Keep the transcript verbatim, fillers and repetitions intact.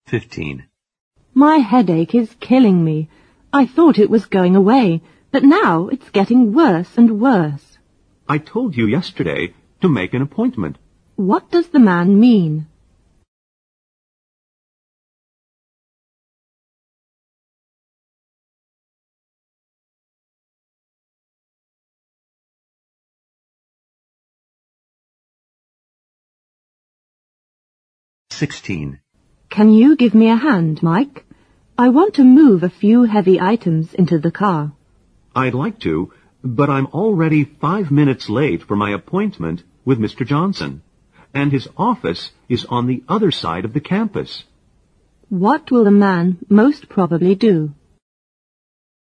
fifteen. My headache is killing me. I thought it was going away, but now it's getting worse and worse. I told you yesterday to make an appointment. What does the man mean? sixteen. Can you give me a hand, Mike? I want to move a few heavy items into the car. I'd like to, but I'm already five minutes late for my appointment with Mister Johnson, and his office is on the other side of the campus. What will the man most probably do?